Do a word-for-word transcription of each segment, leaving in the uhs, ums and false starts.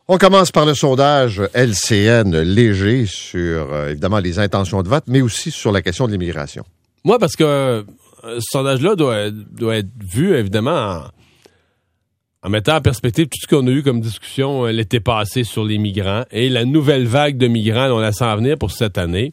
On commence par le sondage L C N léger sur, euh, évidemment, les intentions de vote, mais aussi sur la question de l'immigration. Moi, parce que euh, ce sondage-là doit, doit être vu, évidemment, en, en mettant en perspective tout ce qu'on a eu comme discussion euh, l'été passé sur les migrants et la nouvelle vague de migrants, on la sent venir pour cette année.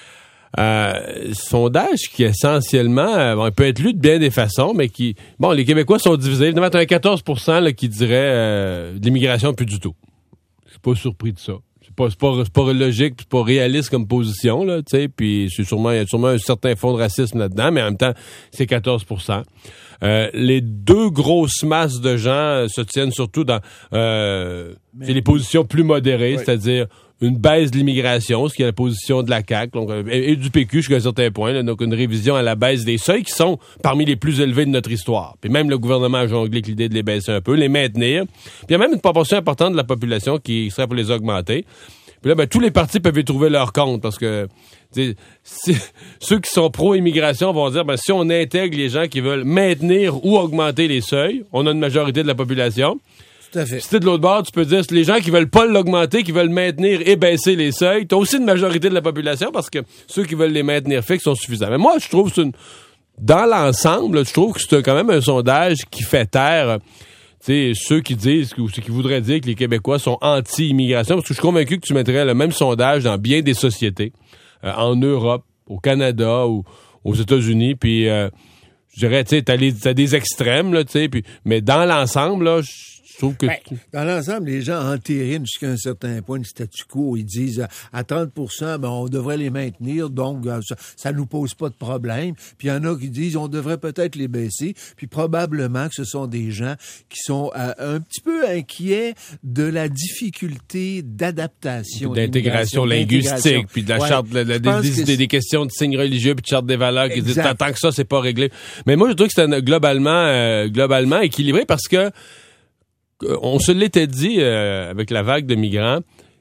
Euh, sondage qui, essentiellement, euh, peut être lu de bien des façons, mais qui... Bon, les Québécois sont divisés. Évidemment, tu as un quatorze pour cent là, qui dirait euh, de l'immigration, plus du tout. Je suis pas surpris de ça. C'est pas, c'est pas, c'est pas logique, c'est pas réaliste comme position, là, tu sais, puis c'est sûrement, il y a sûrement un certain fond de racisme là-dedans, mais en même temps, c'est quatorze pour cent. Euh, les deux grosses masses de gens euh, se tiennent surtout dans euh, c'est les positions plus modérées, oui. C'est-à-dire une baisse de l'immigration, ce qui est la position de la C A Q, donc, et, et du P Q jusqu'à un certain point, là, donc une révision à la baisse des seuils qui sont parmi les plus élevés de notre histoire. Puis même le gouvernement a jonglé avec l'idée de les baisser un peu, les maintenir. Puis il y a même une proportion importante de la population qui serait pour les augmenter. Puis là, ben, tous les partis peuvent y trouver leur compte parce que si, ceux qui sont pro-immigration vont dire, ben, si on intègre les gens qui veulent maintenir ou augmenter les seuils, on a une majorité de la population. Tout à fait. Si t'es de l'autre bord, tu peux dire, les gens qui veulent pas l'augmenter, qui veulent maintenir et baisser les seuils, t'as aussi une majorité de la population parce que ceux qui veulent les maintenir fixes sont suffisants. Mais moi, je trouve que c'est une, dans l'ensemble, je trouve que c'est quand même un sondage qui fait taire, tu sais, ceux qui disent, ou ceux qui voudraient dire que les Québécois sont anti-immigration, parce que je suis convaincu que tu mettrais le même sondage dans bien des sociétés, euh, en Europe, au Canada ou aux États-Unis, puis euh, je dirais, tu sais, t'as, les, t'as des extrêmes, là, tu sais, puis, mais dans l'ensemble, là, je Je trouve que... Ben, dans l'ensemble, les gens entérinent jusqu'à un certain point le statu quo. Ils disent à trente pour cent, ben, on devrait les maintenir, donc ça, ça nous pose pas de problème. Puis il y en a qui disent on devrait peut-être les baisser. Puis probablement que ce sont des gens qui sont euh, un petit peu inquiets de la difficulté d'adaptation. D'intégration linguistique, puis de la ouais, charte, de, de, des, des, des questions de signes religieux, puis de charte des valeurs qui disent tant que ça, c'est pas réglé. Mais moi, je trouve que c'est globalement, euh, globalement équilibré parce que on se l'était dit euh, avec la vague de migrants,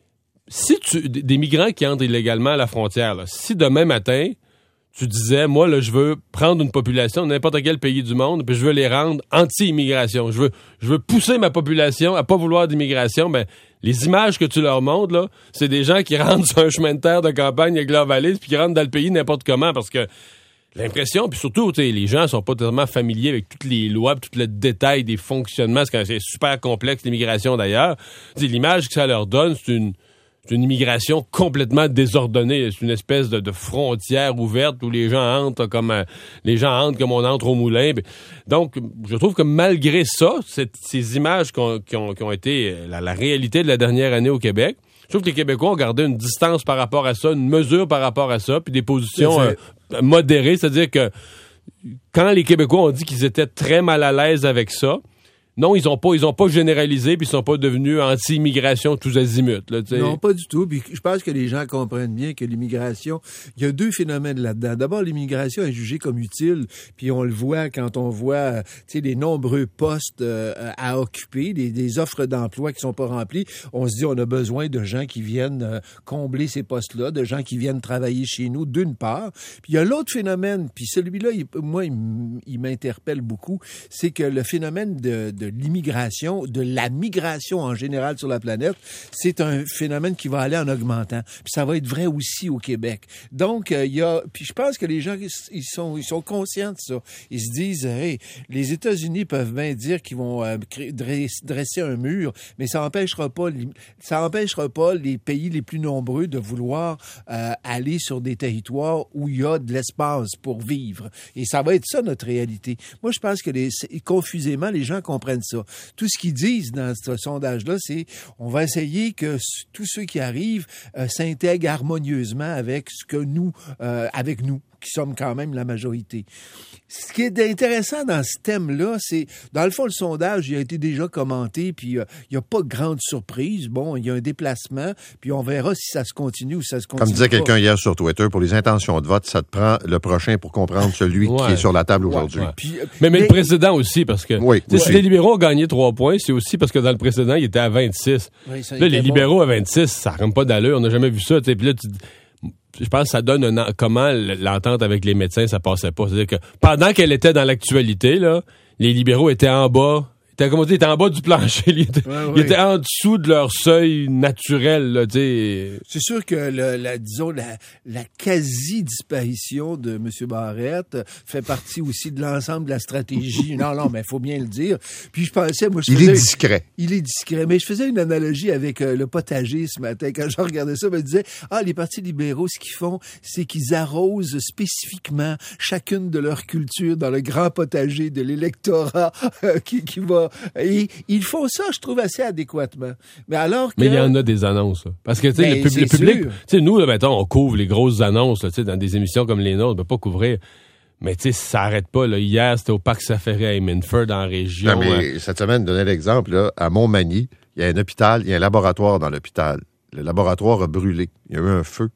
si tu des migrants qui entrent illégalement à la frontière, là, si demain matin, tu disais, moi, là, je veux prendre une population de n'importe quel pays du monde, puis je veux les rendre anti-immigration, je veux, je veux pousser ma population à pas vouloir d'immigration, ben, les images que tu leur montres, là, c'est des gens qui rentrent sur un chemin de terre de campagne avec leur valise, puis qui rentrent dans le pays n'importe comment, parce que l'impression, puis surtout, tu sais, les gens sont pas tellement familiers avec toutes les lois, tout le détail des fonctionnements, c'est, c'est super complexe, l'immigration d'ailleurs. Tu sais, l'image que ça leur donne, c'est une, c'est une immigration complètement désordonnée. C'est une espèce de, de frontière ouverte où les gens entrent comme euh, les gens entrent comme on entre au moulin. Donc, je trouve que malgré ça, cette, ces images qui ont, qui ont, qui ont été la, la réalité de la dernière année au Québec, je trouve que les Québécois ont gardé une distance par rapport à ça, une mesure par rapport à ça, puis des positions euh, modérées. C'est-à-dire que quand les Québécois ont dit qu'ils étaient très mal à l'aise avec ça, non, ils ont pas, ils ont pas généralisé, puis ils sont pas devenus anti-immigration tous azimuts. Là, non, pas du tout. Puis je pense que les gens comprennent bien que l'immigration, il y a deux phénomènes là-dedans. D'abord, l'immigration est jugée comme utile, puis on le voit quand on voit, tu sais, les nombreux postes euh, à occuper, des, des offres d'emploi qui sont pas remplies. On se dit, on a besoin de gens qui viennent euh, combler ces postes-là, de gens qui viennent travailler chez nous, d'une part. Puis il y a l'autre phénomène, puis celui-là, il, moi, il, il m'interpelle beaucoup, c'est que le phénomène de, de de l'immigration, de la migration en général sur la planète, c'est un phénomène qui va aller en augmentant. Puis ça va être vrai aussi au Québec. Donc, il euh, y a... Puis je pense que les gens, ils sont, ils sont conscients de ça. Ils se disent, hey, les États-Unis peuvent bien dire qu'ils vont euh, dresser un mur, mais ça empêchera pas, ça empêchera pas les pays les plus nombreux de vouloir euh, aller sur des territoires où il y a de l'espace pour vivre. Et ça va être ça, notre réalité. Moi, je pense que les, confusément, les gens comprennent ça. Tout ce qu'ils disent dans ce sondage-là, c'est on va essayer que tous ceux qui arrivent euh, s'intègrent harmonieusement avec ce que nous, euh, avec nous, qui sommes quand même la majorité. Ce qui est intéressant dans ce thème-là, c'est, dans le fond, le sondage, il a été déjà commenté, puis euh, il n'y a pas de grande surprise. Bon, il y a un déplacement, puis on verra si ça se continue ou si ça se continue Comme disait pas. Quelqu'un hier sur Twitter, pour les intentions de vote, ça te prend le prochain pour comprendre celui ouais. qui est sur la table aujourd'hui. Ouais, ouais. Puis, euh, mais, mais, mais le précédent aussi, parce que oui, si les libéraux ont gagné trois points, c'est aussi parce que dans le précédent, il était à vingt-six. Oui, là, les bon. libéraux à vingt-six, ça ne rentre pas d'allure. On n'a jamais vu ça. Puis là, tu... je pense que ça donne un, comment l'entente avec les médecins, ça passait pas. C'est-à-dire que pendant qu'elle était dans l'actualité, là, les libéraux étaient en bas T'as comme on dit, ils étaient en bas du plancher. Ils étaient, ouais, ils ouais. étaient en dessous de leur seuil naturel, là, tu sais. C'est sûr que, le, la, disons, la, la quasi-disparition de M. Barrette fait partie aussi de l'ensemble de la stratégie. Non, non, mais il faut bien le dire. Puis je pensais, moi, je Il faisais, est discret. Il est discret. Mais je faisais une analogie avec euh, le potager ce matin. Quand je regardais ça, je me disais, ah, les partis libéraux, ce qu'ils font, c'est qu'ils arrosent spécifiquement chacune de leurs cultures dans le grand potager de l'électorat euh, qui, qui va... Et ils font ça, je trouve, assez adéquatement. Mais alors que... Mais il y en a des annonces, là. Parce que, tu sais, Ben, le, pub- c'est le public... sûr. Tu sais, nous, là, mettons, on couvre les grosses annonces, là, tu sais, dans des émissions comme les nôtres, on peut pas couvrir... Mais tu sais, ça arrête pas. Là. Hier, c'était au Parc Safari à Hemingford, en région. Non, mais euh... cette semaine, je donnais l'exemple, là, à Montmagny, il y a un hôpital, il y a un laboratoire dans l'hôpital. Le laboratoire a brûlé. Il y a eu un feu.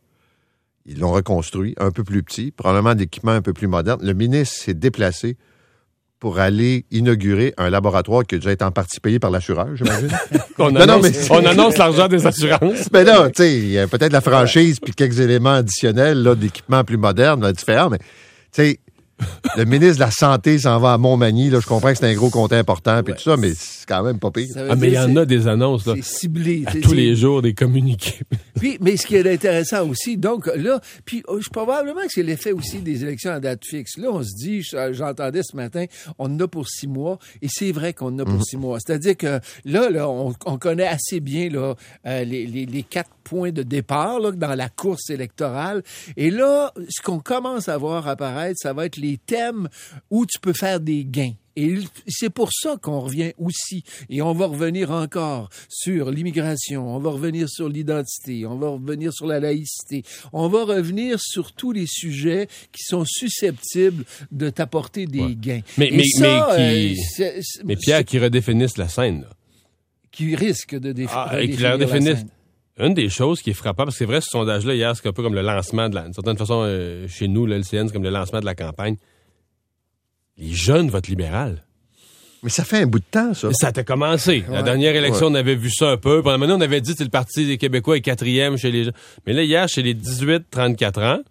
Ils l'ont reconstruit, un peu plus petit, probablement d'équipements un peu plus modernes. Le ministre s'est déplacé pour aller inaugurer un laboratoire qui a déjà été en partie payé par l'assureur, j'imagine. on, non, annonce, non, mais on annonce l'argent des assurances. Mais là, tu sais, il y a peut-être la franchise puis quelques éléments additionnels là, d'équipements plus modernes, là, différents, mais tu sais, le ministre de la Santé s'en va à Montmagny. Là, je comprends que c'est un gros compte important puis ouais. tout ça, mais c'est quand même pas pire. Ah, mais il y en a des annonces, là. C'est ciblé. À c'est, tous c'est... les jours, des communiqués. Puis, mais ce qui est intéressant aussi, donc là, puis oh, je, probablement que c'est l'effet aussi des élections à date fixe. Là, on se dit, j'entendais ce matin, on en a pour six mois, et c'est vrai qu'on en a pour mmh. six mois. C'est-à-dire que là, là, on, on connaît assez bien là euh, les, les, les quatre points de départ là, dans la course électorale. Et là, ce qu'on commence à voir apparaître, ça va être les thèmes où tu peux faire des gains. Et c'est pour ça qu'on revient aussi, et on va revenir encore sur l'immigration, on va revenir sur l'identité, on va revenir sur la laïcité, on va revenir sur tous les sujets qui sont susceptibles de t'apporter des ouais. gains. Mais, mais, ça, mais, qui... euh, c'est, c'est, mais Pierre, qui redéfinisse la scène, là. Qui risque de défi- ah, redéfinir et qui la redéfinisse. La scène. Une des choses qui est frappante, parce que c'est vrai, ce sondage-là, hier, c'est un peu comme le lancement de la... D'une certaine façon, euh, chez nous, l'L C N, c'est comme le lancement de la campagne. Les jeunes votent libéral. Mais ça fait un bout de temps, ça. Ça a commencé. La ouais. dernière élection, ouais. on avait vu ça un peu. Pendant maintenant, on avait dit que le Parti des Québécois est quatrième chez les jeunes. Mais là, hier, chez les dix-huit trente-quatre ans,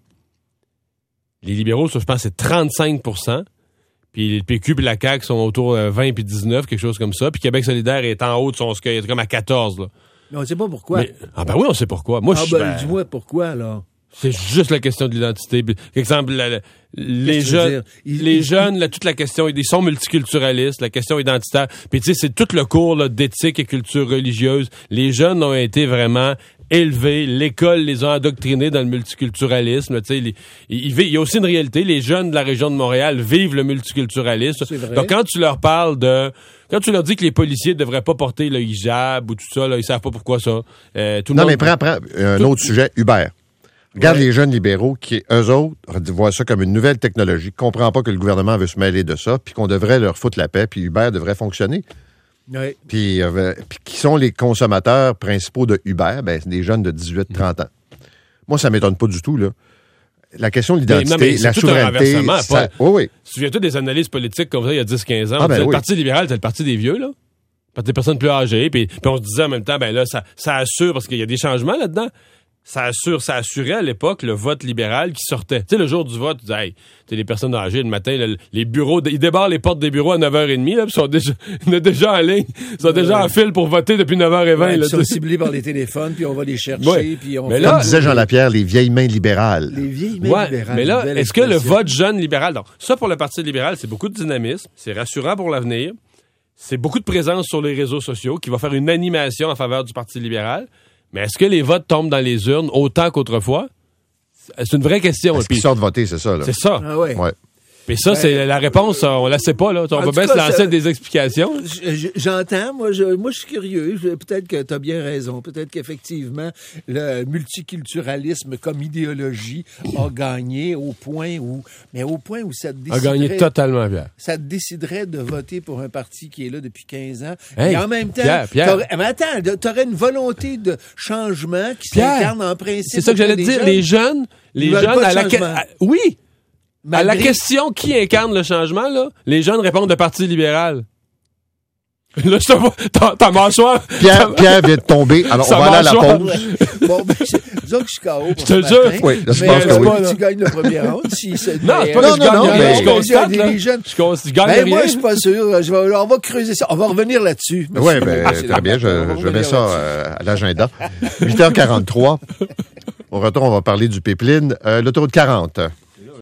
les libéraux, ça, je pense, c'est trente-cinq pour cent. Puis le P Q et la C A Q sont autour de vingt puis dix-neuf, quelque chose comme ça. Puis Québec solidaire est en haut de son score. Il est comme à quatorze, là. Mais on ne sait pas pourquoi. Mais, ah ben oui, on sait pourquoi. Moi, ah je ben, ben, dis-moi pourquoi, là. C'est juste la question de l'identité. Par exemple, la, la, les jeunes, il, les il, jeunes, là, toute la question, ils sont multiculturalistes, la question identitaire. Puis tu sais, c'est tout le cours là, d'éthique et culture religieuse. Les jeunes ont été vraiment élevés. L'école les a endoctrinés dans le multiculturalisme. Tu sais, il, il, il y a aussi une réalité. Les jeunes de la région de Montréal vivent le multiculturalisme. Donc quand tu leur parles de Quand tu leur dis que les policiers ne devraient pas porter le hijab ou tout ça, là, ils savent pas pourquoi ça. Euh, tout le non, monde... mais prends, prends un tout... autre sujet, Uber. Regarde ouais. les jeunes libéraux qui, eux autres, voient ça comme une nouvelle technologie, ne comprennent pas que le gouvernement veut se mêler de ça, puis qu'on devrait leur foutre la paix, puis Uber devrait fonctionner. Oui. Puis, euh, puis qui sont les consommateurs principaux de Uber? Ben, c'est des jeunes de dix-huit trente ans. Moi, ça ne m'étonne pas du tout, là. La question de l'identité, mais non, mais la souveraineté... Ça... Oui, oui. Souviens-toi des analyses politiques comme ça il y a dix quinze ans. Ah, ben disait, oui. Le Parti libéral, c'est le parti des vieux, là. Le parti des personnes plus âgées. Puis, puis on se disait en même temps, ben là, ça, ça assure, parce qu'il y a des changements là-dedans. Ça assure, ça assurait à l'époque le vote libéral qui sortait. Tu sais, le jour du vote, tu disais, hey, tu sais, les personnes âgées, le matin, là, les bureaux, ils débarrent les portes des bureaux à neuf heures trente, là, puis sont déjà, ils sont déjà en ligne. Ils sont ouais. déjà en file pour voter depuis neuf heures vingt. Ouais, là, ils sont ciblés par les téléphones, puis on va les chercher, ouais. puis on mais fait... là, comme disait Jean Lapierre, les vieilles mains libérales. Les vieilles mains ouais, libérales. Mais là, est-ce que le vote jeune libéral, donc, ça pour le Parti libéral, c'est beaucoup de dynamisme, c'est rassurant pour l'avenir, c'est beaucoup de présence sur les réseaux sociaux qui va faire une animation en faveur du Parti libéral. Mais est-ce que les votes tombent dans les urnes autant qu'autrefois? C'est une vraie question. Est-ce qu'ils sortent voter, c'est ça, là? C'est ça. Ah ouais. ouais. Puis ça, ben, c'est la réponse, on la sait pas, là. On va bien se lancer ça, des explications. J'entends, moi je, moi, je suis curieux. Peut-être que tu as bien raison. Peut-être qu'effectivement, le multiculturalisme comme idéologie a gagné au point où, mais au point où ça te déciderait... A gagné totalement, Pierre. Ça te déciderait de voter pour un parti qui est là depuis quinze ans. Hey, et en même temps, Pierre, Pierre. T'aurais, mais attends, t'aurais une volonté de changement qui Pierre, s'incarne en principe. C'est ça que j'allais te dire. Les jeunes, les jeunes, à la... À, oui! Malgré... À la question qui incarne le changement, là, les jeunes répondent le Parti libéral. Là, je te vois, ta, ta mâchoire... Pierre, Pierre vient de tomber, alors Sa on va aller à la mâchoire. pause. Bon, ben, je- disons que je suis K O pour Je te ce jure. matin, Oui, là, je mais pense que c'est oui. pas que tu gagnes le premier round. Si c'est- Non, mais, c'est pas euh, que non, je gagne non, rien. mais- Je constate, là. les jeunes. Je cons- je gagne Ben, rien. moi, je suis pas sûr. Je vais, on va creuser ça. On va revenir là-dessus. Oui, Monsieur ben, Beaulieu, c'est très la- bien, on va je, je revenir mets ça là-dessus. euh, à l'agenda. huit heures quarante-trois. Au retour, on va parler du pipeline. Euh, L'autoroute quarante.